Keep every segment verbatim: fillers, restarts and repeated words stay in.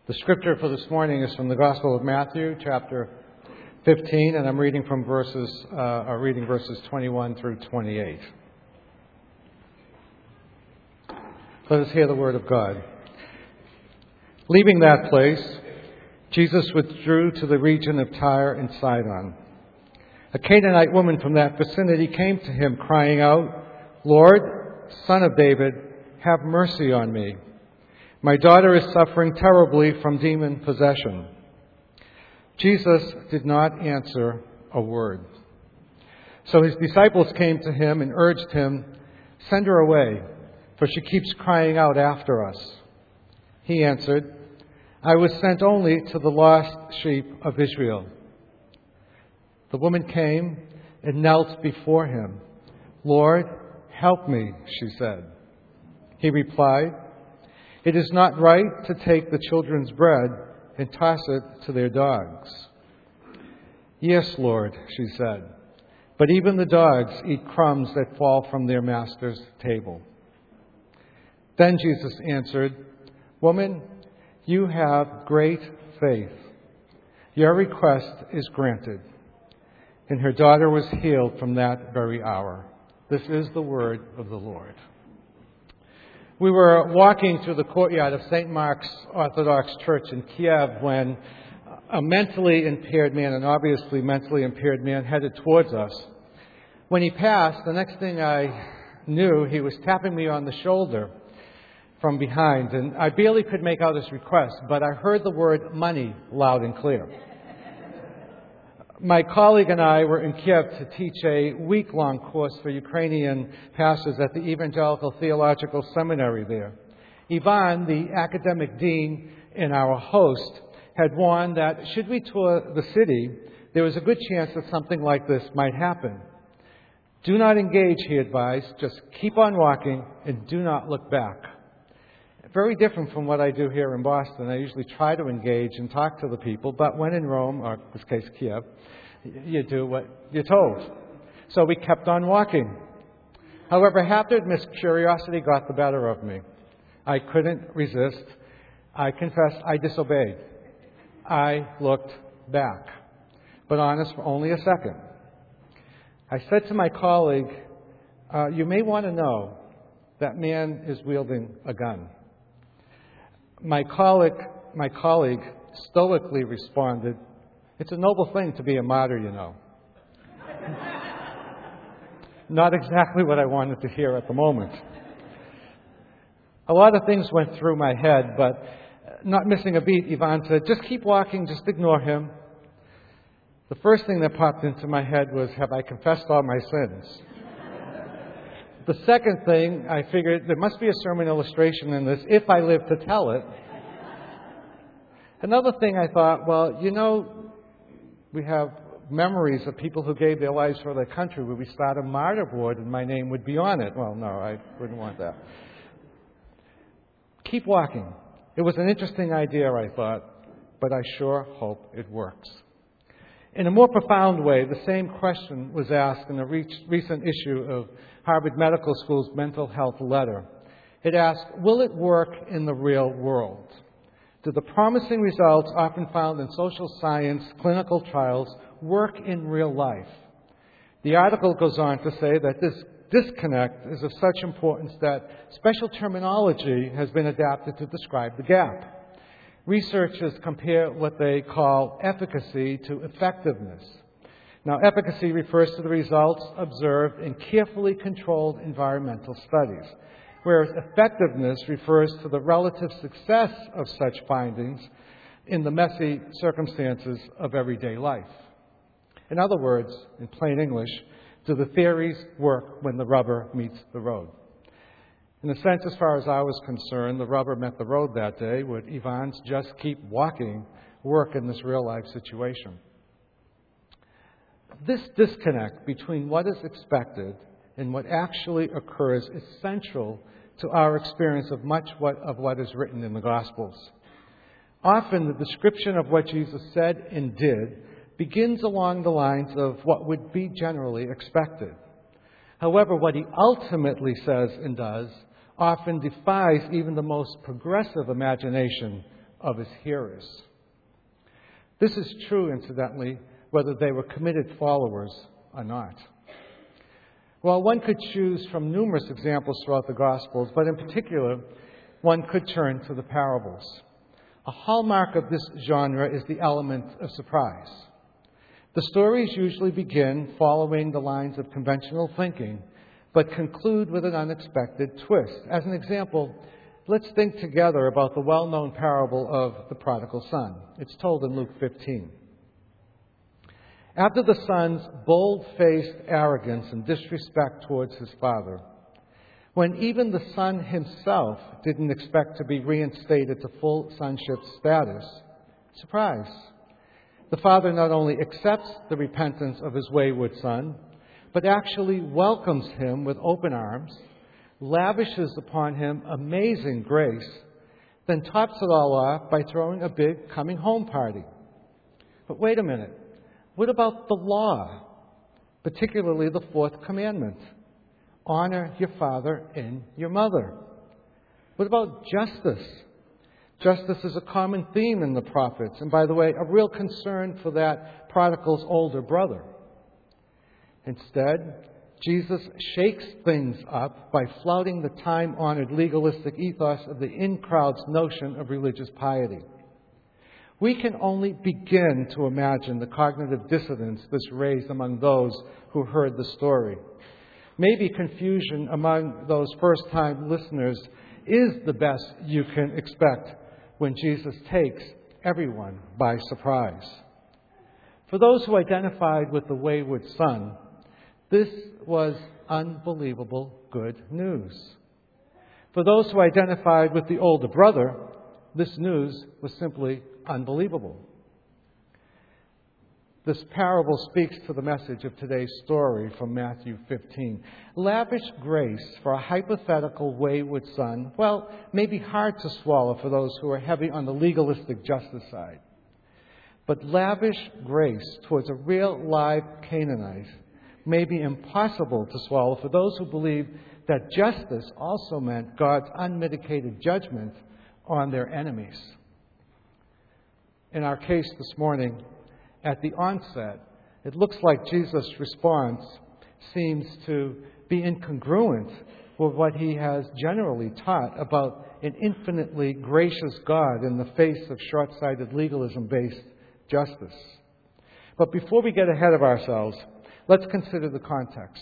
The scripture for this morning is from the Gospel of Matthew, chapter fifteen, and I'm reading from verses, uh, uh, reading verses twenty-one through twenty-eight. Let us hear the word of God. Leaving that place, Jesus withdrew to the region of Tyre and Sidon. A Canaanite woman from that vicinity came to him, crying out, "Lord, Son of David, have mercy on me. My daughter is suffering terribly from demon possession." Jesus did not answer a word. So his disciples came to him and urged him, "Send her away, for she keeps crying out after us." He answered, "I was sent only to the lost sheep of Israel." The woman came and knelt before him. "Lord, help me," she said. He replied, "It is not right to take the children's bread and toss it to their dogs." "Yes, Lord," she said, "but even the dogs eat crumbs that fall from their master's table." Then Jesus answered, "Woman, you have great faith. Your request is granted." And her daughter was healed from that very hour. This is the word of the Lord. We were walking through the courtyard of Saint Mark's Orthodox Church in Kiev when a mentally impaired man, an obviously mentally impaired man, headed towards us. When he passed, the next thing I knew, he was tapping me on the shoulder from behind, and I barely could make out his request, but I heard the word money loud and clear. My colleague and I were in Kiev to teach a week-long course for Ukrainian pastors at the Evangelical Theological Seminary there. Ivan, the academic dean and our host, had warned that should we tour the city, there was a good chance that something like this might happen. Do not engage, he advised. Just keep on walking and do not look back. Very different from what I do here in Boston. I usually try to engage and talk to the people, but when in Rome, or in this case Kiev, you do what you're told. So we kept on walking. However, I have to admit, curiosity got the better of me. I couldn't resist. I confess I disobeyed. I looked back, but honest for only a second. I said to my colleague, uh, you may want to know that man is wielding a gun. My colleague, my colleague stoically responded, "It's a noble thing to be a martyr, you know." Not exactly what I wanted to hear at the moment. A lot of things went through my head, but not missing a beat, Ivan said, "Just keep walking, just ignore him." The first thing that popped into my head was, have I confessed all my sins? The second thing, I figured there must be a sermon illustration in this if I live to tell it. Another thing I thought, well, you know, we have memories of people who gave their lives for their country. Would we start a martyr board and my name would be on it? Well, no, I wouldn't want that. Keep walking. It was an interesting idea, I thought, but I sure hope it works. In a more profound way, the same question was asked in a re- recent issue of Harvard Medical School's Mental Health Letter. It asked, will it work in the real world? Do the promising results often found in social science clinical trials work in real life? The article goes on to say that this disconnect is of such importance that special terminology has been adapted to describe the gap. Researchers compare what they call efficacy to effectiveness. Now, efficacy refers to the results observed in carefully controlled environmental studies, whereas effectiveness refers to the relative success of such findings in the messy circumstances of everyday life. In other words, in plain English, do the theories work when the rubber meets the road? In a sense, as far as I was concerned, the rubber met the road that day. Would Ivan's just keep walking work in this real-life situation? This disconnect between what is expected and what actually occurs is central to our experience of much what, of what is written in the Gospels. Often, the description of what Jesus said and did begins along the lines of what would be generally expected. However, what he ultimately says and does often defies even the most progressive imagination of his hearers. This is true, incidentally, whether they were committed followers or not. Well, one could choose from numerous examples throughout the Gospels, but in particular, one could turn to the parables. A hallmark of this genre is the element of surprise. The stories usually begin following the lines of conventional thinking, but conclude with an unexpected twist. As an example, let's think together about the well-known parable of the prodigal son. It's told in Luke fifteen. After the son's bold-faced arrogance and disrespect towards his father, when even the son himself didn't expect to be reinstated to full sonship status, surprise, the father not only accepts the repentance of his wayward son, but actually welcomes him with open arms, lavishes upon him amazing grace, then tops it all off by throwing a big coming home party. But wait a minute. What about the law, particularly the fourth commandment? Honor your father and your mother. What about justice? Justice is a common theme in the prophets, and by the way, a real concern for that prodigal's older brother. Instead, Jesus shakes things up by flouting the time-honored legalistic ethos of the in-crowd's notion of religious piety. We can only begin to imagine the cognitive dissonance this raised among those who heard the story. Maybe confusion among those first-time listeners is the best you can expect when Jesus takes everyone by surprise. For those who identified with the wayward son, this was unbelievable good news. For those who identified with the older brother, this news was simply unbelievable. This parable speaks to the message of today's story from Matthew fifteen. Lavish grace for a hypothetical wayward son, well, may be hard to swallow for those who are heavy on the legalistic justice side. But lavish grace towards a real live Canaanite may be impossible to swallow for those who believe that justice also meant God's unmitigated judgment on their enemies. In our case this morning, at the onset, it looks like Jesus' response seems to be incongruent with what he has generally taught about an infinitely gracious God in the face of short-sighted legalism-based justice. But before we get ahead of ourselves, let's consider the context.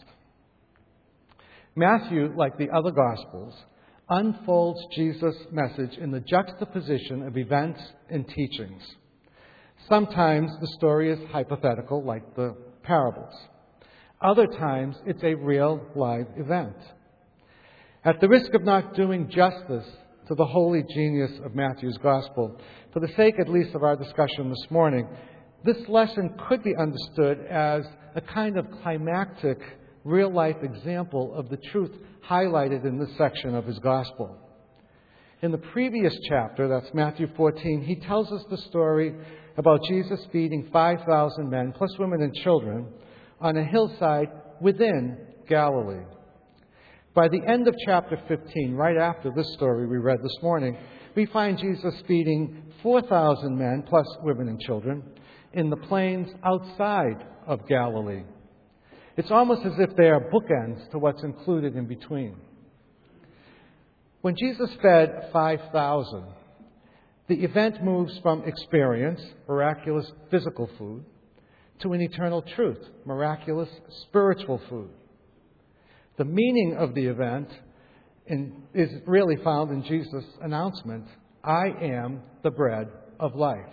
Matthew, like the other Gospels, unfolds Jesus' message in the juxtaposition of events and teachings. Sometimes the story is hypothetical, like the parables. Other times it's a real, live event. At the risk of not doing justice to the holy genius of Matthew's Gospel, for the sake at least of our discussion this morning, this lesson could be understood as a kind of climactic, real-life example of the truth highlighted in this section of his Gospel. In the previous chapter, that's Matthew fourteen, he tells us the story about Jesus feeding five thousand men, plus women and children, on a hillside within Galilee. By the end of chapter fifteen, right after this story we read this morning, we find Jesus feeding four thousand men, plus women and children, in the plains outside of Galilee. It's almost as if they are bookends to what's included in between. When Jesus fed five thousand, the event moves from experience, miraculous physical food, to an eternal truth, miraculous spiritual food. The meaning of the event in, is really found in Jesus' announcement, I am the bread of life.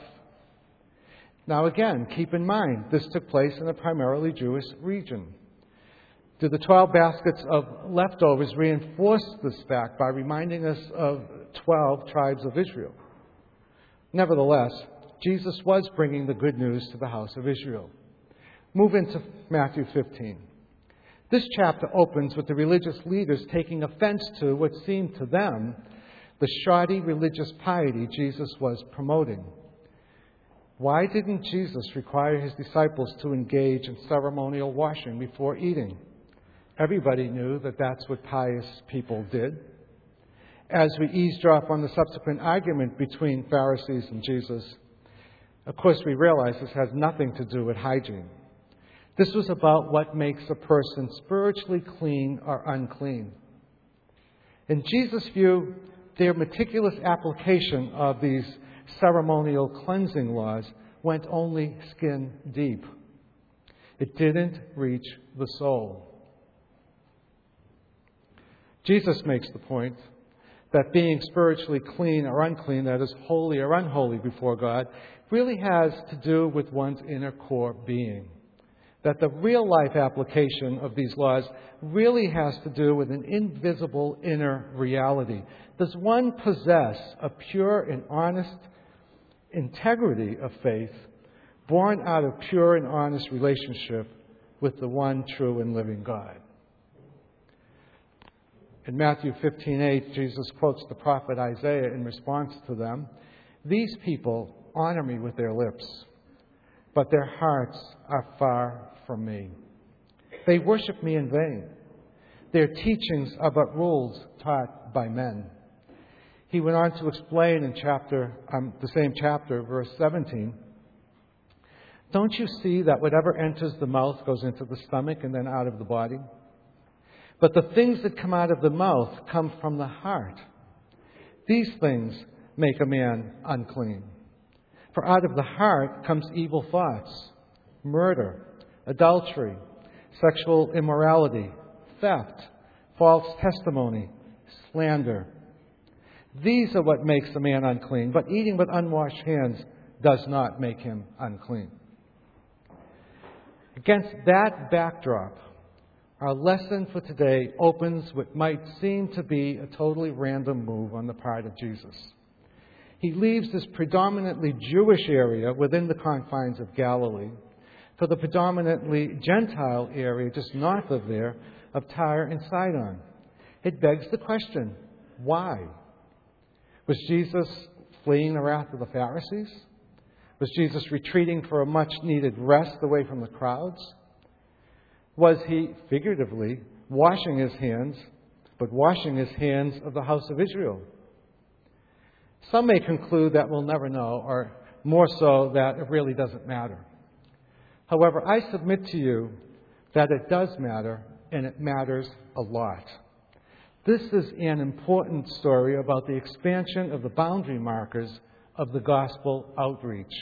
Now again, keep in mind, this took place in a primarily Jewish region. Do the twelve baskets of leftovers reinforce this fact by reminding us of twelve tribes of Israel? Nevertheless, Jesus was bringing the good news to the house of Israel. Move into Matthew fifteen. This chapter opens with the religious leaders taking offense to what seemed to them the shoddy religious piety Jesus was promoting. Why didn't Jesus require his disciples to engage in ceremonial washing before eating? Everybody knew that that's what pious people did. as we eavesdrop on the subsequent argument between Pharisees and Jesus, of course we realize this has nothing to do with hygiene. This was about what makes a person spiritually clean or unclean. In Jesus' view, their meticulous application of these ceremonial cleansing laws went only skin deep. It didn't reach the soul. Jesus makes the point that being spiritually clean or unclean, that is, holy or unholy before God, really has to do with one's inner core being. That the real life application of these laws really has to do with an invisible inner reality. Does one possess a pure and honest integrity of faith born out of pure and honest relationship with the one true and living God? In Matthew fifteen eight, Jesus quotes the prophet Isaiah in response to them. These people honor me with their lips, but their hearts are far from me. They worship me in vain. Their teachings are but rules taught by men. He went on to explain in chapter, um, the same chapter, verse seventeen, don't you see that whatever enters the mouth goes into the stomach and then out of the body? But the things that come out of the mouth come from the heart. These things make a man unclean. For out of the heart comes evil thoughts, murder, adultery, sexual immorality, theft, false testimony, slander. These are what makes a man unclean, but eating with unwashed hands does not make him unclean. Against that backdrop, our lesson for today opens what might seem to be a totally random move on the part of Jesus. He leaves this predominantly Jewish area within the confines of Galilee for the predominantly Gentile area just north of there of Tyre and Sidon. It begs the question, why? Was Jesus fleeing the wrath of the Pharisees? Was Jesus retreating for a much-needed rest away from the crowds? Was he, figuratively, washing his hands, but washing his hands of the house of Israel? Some may conclude that we'll never know, or more so, that it really doesn't matter. However, I submit to you that it does matter, and it matters a lot. This is an important story about the expansion of the boundary markers of the gospel outreach.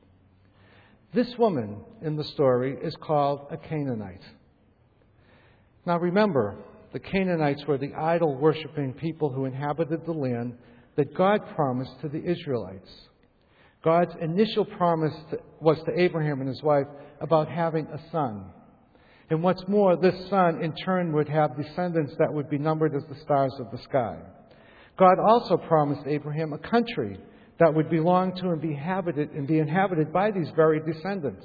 This woman in the story is called a Canaanite. Now remember, the Canaanites were the idol-worshipping people who inhabited the land that God promised to the Israelites. God's initial promise to, was to Abraham and his wife about having a son. And what's more, this son in turn would have descendants that would be numbered as the stars of the sky. God also promised Abraham a country that would belong to and be inhabited, and be inhabited by these very descendants.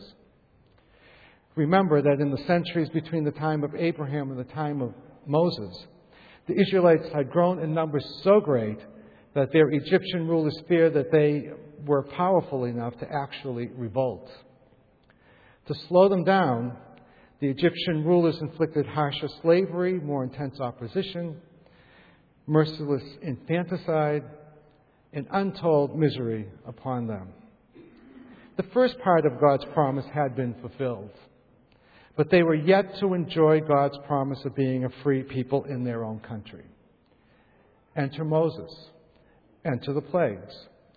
Remember that in the centuries between the time of Abraham and the time of Moses, the Israelites had grown in numbers so great that their Egyptian rulers feared that they were powerful enough to actually revolt. To slow them down, the Egyptian rulers inflicted harsher slavery, more intense opposition, merciless infanticide, and untold misery upon them. The first part of God's promise had been fulfilled, but they were yet to enjoy God's promise of being a free people in their own country. Enter Moses. Enter the plagues.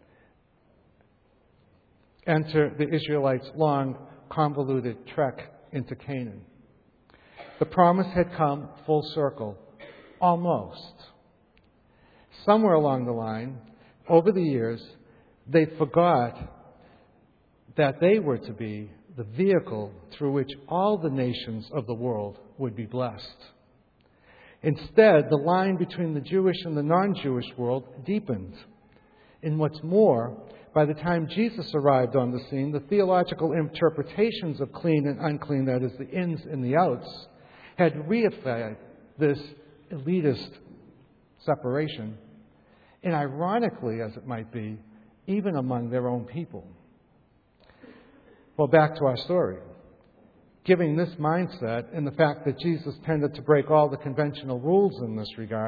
Enter the Israelites' long, convoluted trek into Canaan. The promise had come full circle, almost. Somewhere along the line, over the years, they forgot that they were to be the vehicle through which all the nations of the world would be blessed. Instead, the line between the Jewish and the non-Jewish world deepened. And what's more, by the time Jesus arrived on the scene, the theological interpretations of clean and unclean, that is, the ins and the outs, had reified this elitist separation, and ironically, as it might be, even among their own people. Well, back to our story. Given this mindset and the fact that Jesus tended to break all the conventional rules in this regard,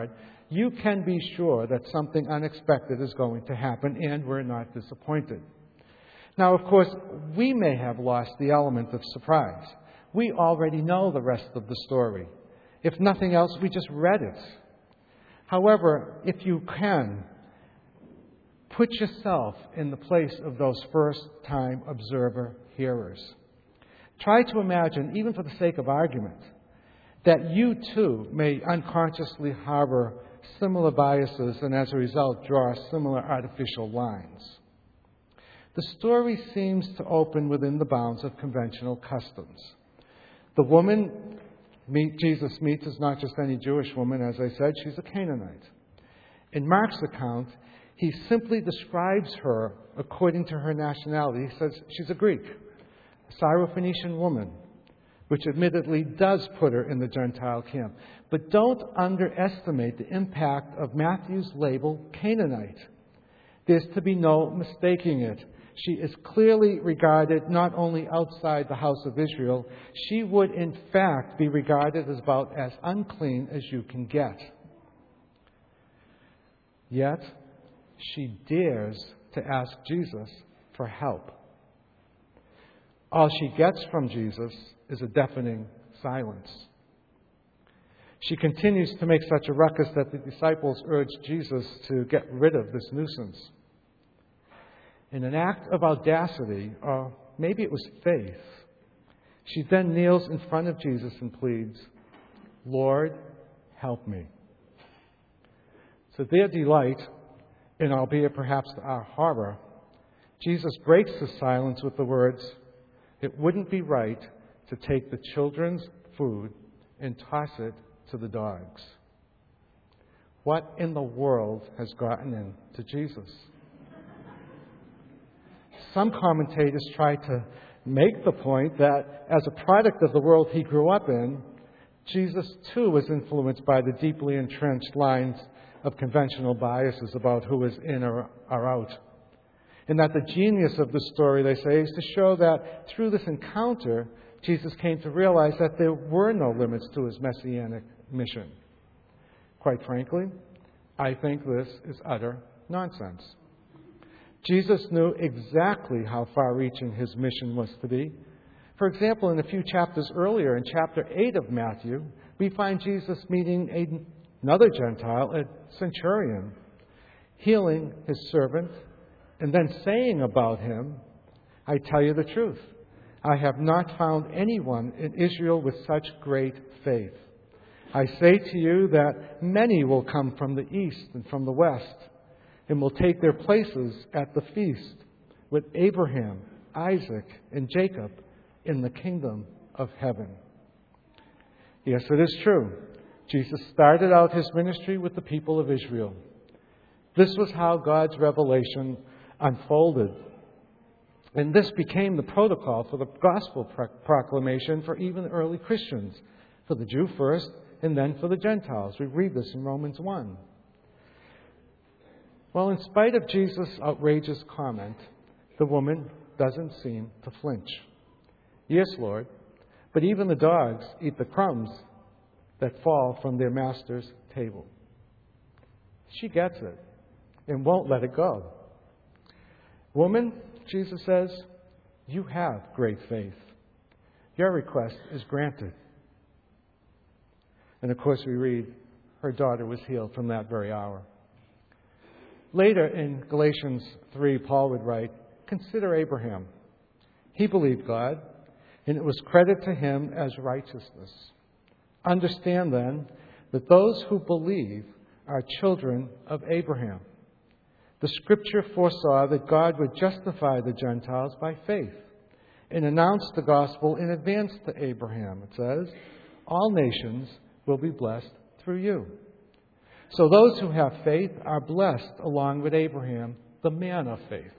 you can be sure that something unexpected is going to happen, and we're not disappointed. Now, of course, we may have lost the element of surprise. We already know the rest of the story. If nothing else, we just read it. However, if you can, put yourself in the place of those first-time observer hearers. Try to imagine, even for the sake of argument, that you too may unconsciously harbor similar biases and as a result draw similar artificial lines. The story seems to open within the bounds of conventional customs. The woman meet, Jesus meets is not just any Jewish woman, as I said, she's a Canaanite. In Mark's account, he simply describes her according to her nationality. He says she's a Greek, a Syrophoenician woman, which admittedly does put her in the Gentile camp. But don't underestimate the impact of Matthew's label, Canaanite. There's to be no mistaking it. She is clearly regarded not only outside the house of Israel, she would in fact be regarded as about as unclean as you can get. Yet, she dares to ask Jesus for help. All she gets from Jesus is a deafening silence. She continues to make such a ruckus that the disciples urge Jesus to get rid of this nuisance. In an act of audacity, or maybe it was faith, she then kneels in front of Jesus and pleads, "Lord, help me." To their delight, and albeit perhaps to our horror, Jesus breaks the silence with the words, "It wouldn't be right to take the children's food and toss it to the dogs." What in the world has gotten into Jesus? Some commentators try to make the point that as a product of the world he grew up in, Jesus too was influenced by the deeply entrenched lines of conventional biases about who is in or, or out. And that the genius of the story, they say, is to show that through this encounter, Jesus came to realize that there were no limits to his messianic mission. Quite frankly, I think this is utter nonsense. Jesus knew exactly how far-reaching his mission was to be. For example, in a few chapters earlier, in chapter eight of Matthew, we find Jesus meeting another Gentile, a centurion, healing his servant, and then saying about him, "I tell you the truth, I have not found anyone in Israel with such great faith. I say to you that many will come from the east and from the west, and will take their places at the feast with Abraham, Isaac, and Jacob in the kingdom of heaven." Yes, it is true. Jesus started out his ministry with the people of Israel. This was how God's revelation unfolded. And this became the protocol for the gospel proclamation for even early Christians, for the Jew first and then for the Gentiles. We read this in Romans one. Well, in spite of Jesus' outrageous comment, the woman doesn't seem to flinch. "Yes, Lord, but even the dogs eat the crumbs that fall from their master's table." She gets it and won't let it go. "Woman," Jesus says, "you have great faith. Your request is granted." And of course we read, her daughter was healed from that very hour. Later in Galatians three, Paul would write, "Consider Abraham. He believed God, and it was credited to him as righteousness. Understand then that those who believe are children of Abraham. The Scripture foresaw that God would justify the Gentiles by faith and announced the gospel in advance to Abraham. It says, 'All nations will be blessed through you.' So those who have faith are blessed along with Abraham, the man of faith."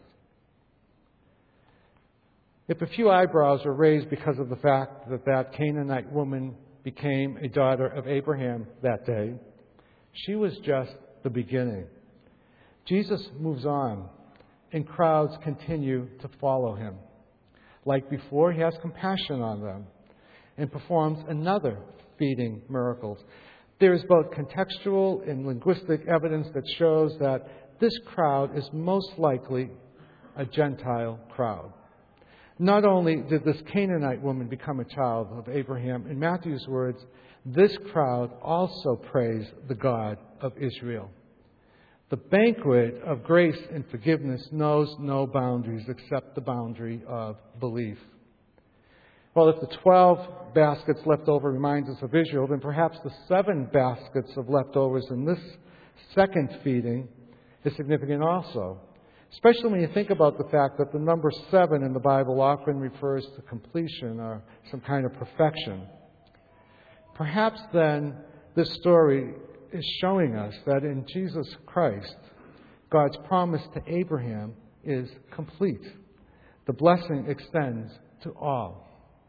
If a few eyebrows were raised because of the fact that that Canaanite woman became a daughter of Abraham that day, she was just the beginning. Jesus moves on, and crowds continue to follow him. Like before, he has compassion on them and performs another feeding miracle. There is both contextual and linguistic evidence that shows that this crowd is most likely a Gentile crowd. Not only did this Canaanite woman become a child of Abraham, in Matthew's words, this crowd also praised the God of Israel. The banquet of grace and forgiveness knows no boundaries except the boundary of belief. Well, if the twelve baskets left over reminds us of Israel, then perhaps the seven baskets of leftovers in this second feeding is significant also. Especially when you think about the fact that the number seven in the Bible often refers to completion or some kind of perfection. Perhaps then this story is showing us that in Jesus Christ, God's promise to Abraham is complete. The blessing extends to all.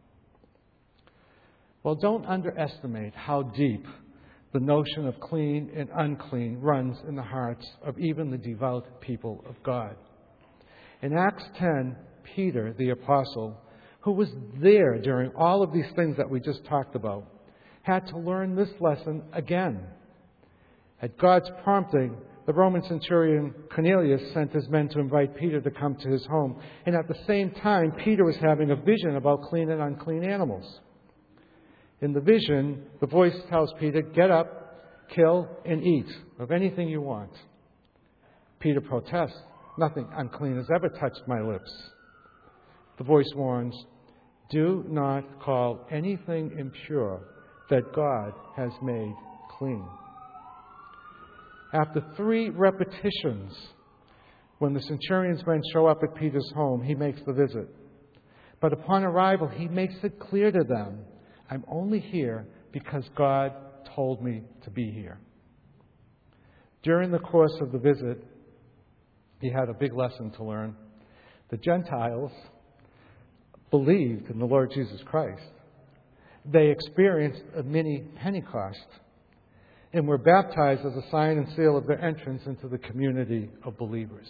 Well, don't underestimate how deep the notion of clean and unclean runs in the hearts of even the devout people of God. In Acts ten, Peter, the apostle, who was there during all of these things that we just talked about, had to learn this lesson again. At God's prompting, the Roman centurion Cornelius sent his men to invite Peter to come to his home. And at the same time, Peter was having a vision about clean and unclean animals. In the vision, the voice tells Peter, get up, kill, and eat of anything you want. Peter protests, nothing unclean has ever touched my lips. The voice warns, do not call anything impure that God has made clean. After three repetitions, when the centurion's men show up at Peter's home, he makes the visit. But upon arrival, he makes it clear to them, I'm only here because God told me to be here. During the course of the visit, he had a big lesson to learn. The Gentiles believed in the Lord Jesus Christ. They experienced a mini Pentecost and were baptized as a sign and seal of their entrance into the community of believers.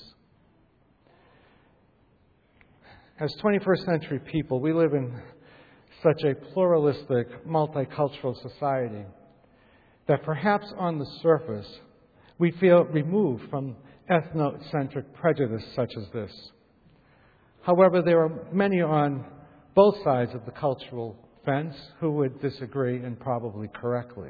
As twenty-first century people, we live in such a pluralistic, multicultural society that perhaps on the surface we feel removed from ethnocentric prejudice such as this. However, there are many on both sides of the cultural fence who would disagree, and probably correctly.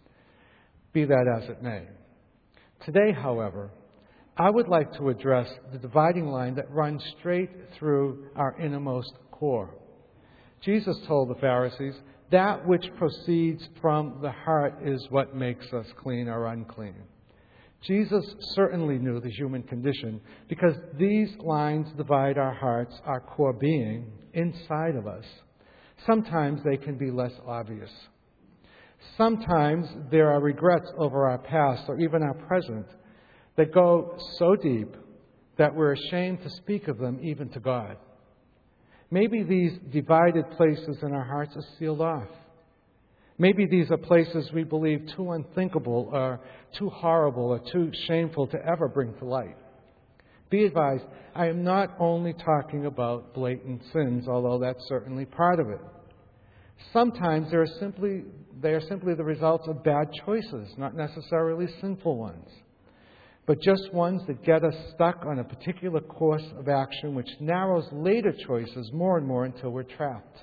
Be that as it may. Today, however, I would like to address the dividing line that runs straight through our innermost core. Jesus told the Pharisees, that which proceeds from the heart is what makes us clean or unclean. Jesus certainly knew the human condition because these lines divide our hearts, our core being, inside of us. Sometimes they can be less obvious. Sometimes there are regrets over our past or even our present that go so deep that we're ashamed to speak of them even to God. Maybe these divided places in our hearts are sealed off. Maybe these are places we believe too unthinkable or too horrible or too shameful to ever bring to light. Be advised, I am not only talking about blatant sins, although that's certainly part of it. Sometimes they are simply, they are simply the results of bad choices, not necessarily sinful ones, but just ones that get us stuck on a particular course of action which narrows later choices more and more until we're trapped.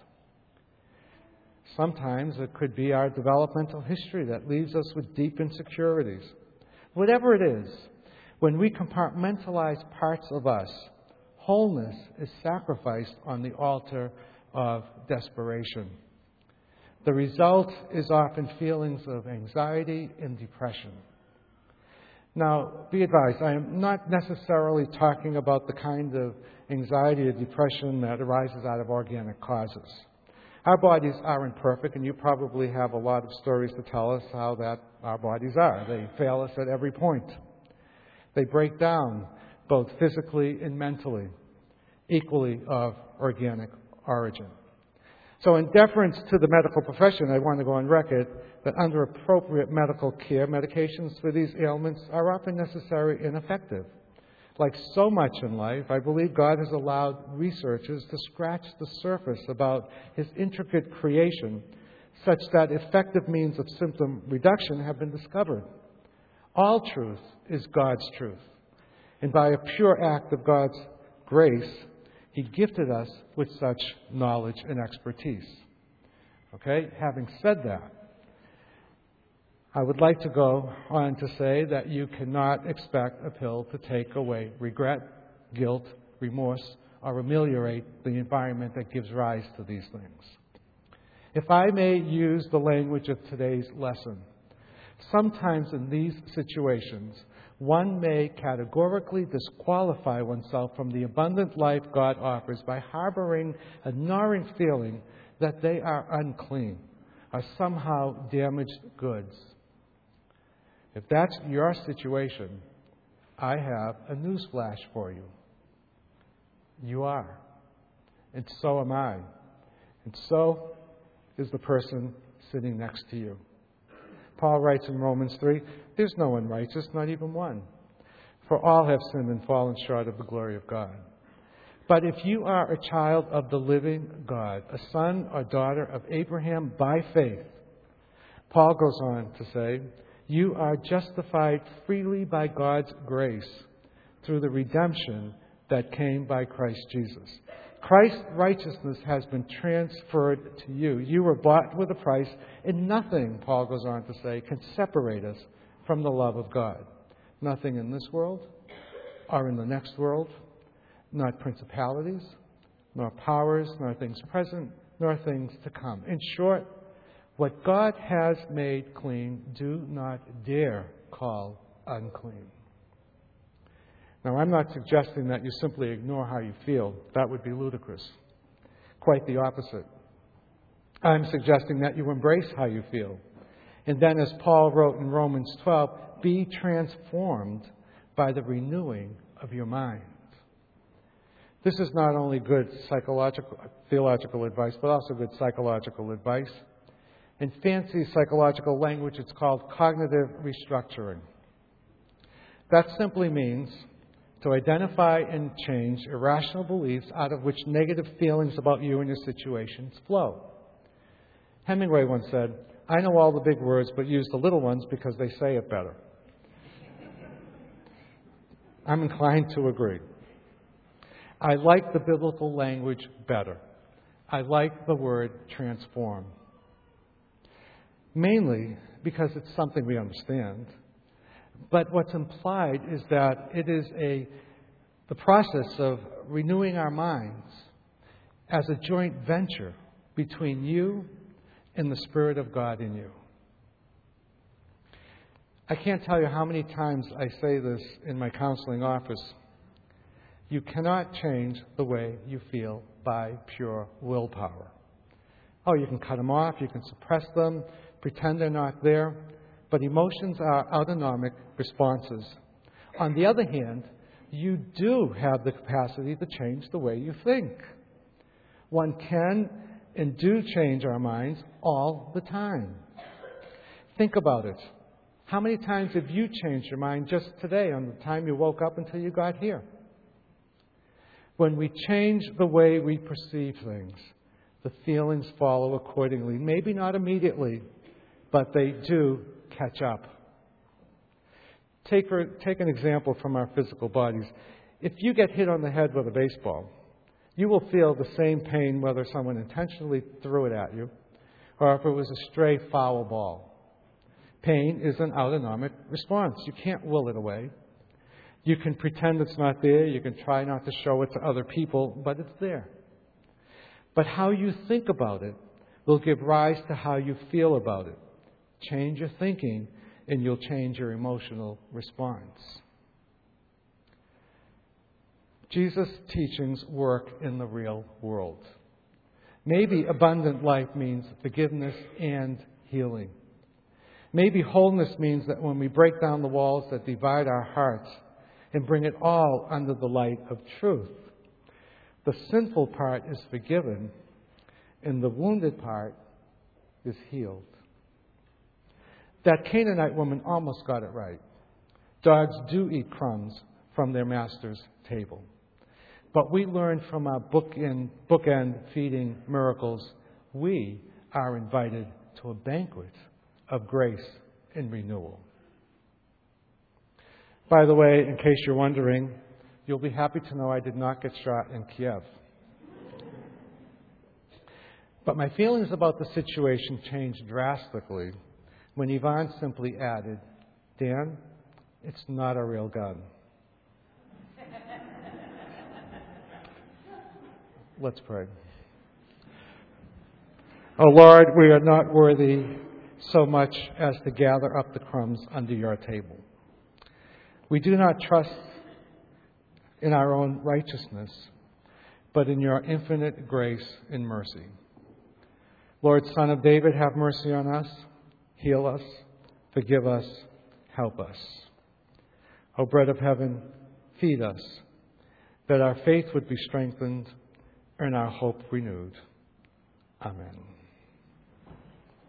Sometimes it could be our developmental history that leaves us with deep insecurities. Whatever it is, when we compartmentalize parts of us, wholeness is sacrificed on the altar of desperation. The result is often feelings of anxiety and depression. Now, be advised, I am not necessarily talking about the kind of anxiety or depression that arises out of organic causes. Our bodies are imperfect, and you probably have a lot of stories to tell us how that our bodies are. They fail us at every point. They break down both physically and mentally, equally of organic origin. So in deference to the medical profession, I want to go on record that under appropriate medical care, medications for these ailments are often necessary and effective. Like so much in life, I believe God has allowed researchers to scratch the surface about His intricate creation such that effective means of symptom reduction have been discovered. All truth is God's truth. And by a pure act of God's grace, He gifted us with such knowledge and expertise. Okay? Having said that, I would like to go on to say that you cannot expect a pill to take away regret, guilt, remorse, or ameliorate the environment that gives rise to these things. If I may use the language of today's lesson, sometimes in these situations, one may categorically disqualify oneself from the abundant life God offers by harboring a gnawing feeling that they are unclean, are somehow damaged goods. If that's your situation, I have a newsflash for you. You are. And so am I. And so is the person sitting next to you. Paul writes in Romans three, there's no one righteous, not even one. For all have sinned and fallen short of the glory of God. But if you are a child of the living God, a son or daughter of Abraham by faith, Paul goes on to say, you are justified freely by God's grace through the redemption that came by Christ Jesus. Christ's righteousness has been transferred to you. You were bought with a price, and nothing, Paul goes on to say, can separate us from the love of God. Nothing in this world or in the next world, not principalities, nor powers, nor things present, nor things to come. In short, what God has made clean, do not dare call unclean. Now, I'm not suggesting that you simply ignore how you feel. That would be ludicrous. Quite the opposite. I'm suggesting that you embrace how you feel. And then, as Paul wrote in Romans twelve, be transformed by the renewing of your mind. This is not only good psychological, theological advice, but also good psychological advice. In fancy psychological language, it's called cognitive restructuring. That simply means to identify and change irrational beliefs out of which negative feelings about you and your situations flow. Hemingway once said, I know all the big words, but use the little ones because they say it better. I'm inclined to agree. I like the biblical language better. I like the word transform. Mainly because it's something we understand. But what's implied is that it is a the process of renewing our minds as a joint venture between you and the Spirit of God in you. I can't tell you how many times I say this in my counseling office. You cannot change the way you feel by pure willpower. Oh, you can cut them off, you can suppress them, pretend they're not there. But emotions are autonomic responses. On the other hand, you do have the capacity to change the way you think. One can and do change our minds all the time. Think about it. How many times have you changed your mind just today on the time you woke up until you got here? When we change the way we perceive things, the feelings follow accordingly. Maybe not immediately, but they do catch up. Take, for, take an example from our physical bodies. If you get hit on the head with a baseball, you will feel the same pain whether someone intentionally threw it at you or if it was a stray foul ball. Pain is an autonomic response. You can't will it away. You can pretend it's not there. You can try not to show it to other people, but it's there. But how you think about it will give rise to how you feel about it. Change your thinking, and you'll change your emotional response. Jesus' teachings work in the real world. Maybe abundant life means forgiveness and healing. Maybe wholeness means that when we break down the walls that divide our hearts and bring it all under the light of truth, the sinful part is forgiven and the wounded part is healed. That Canaanite woman almost got it right. Dogs do eat crumbs from their master's table. But we learn from our bookend, bookend feeding miracles, we are invited to a banquet of grace and renewal. By the way, in case you're wondering, you'll be happy to know I did not get shot in Kiev. But my feelings about the situation changed drastically when Yvonne simply added, Dan, it's not a real gun. Let's pray. Oh Lord, we are not worthy so much as to gather up the crumbs under your table. We do not trust in our own righteousness, but in your infinite grace and mercy. Lord, Son of David, have mercy on us, heal us, forgive us, help us. O bread of heaven, feed us, that our faith would be strengthened and our hope renewed. Amen.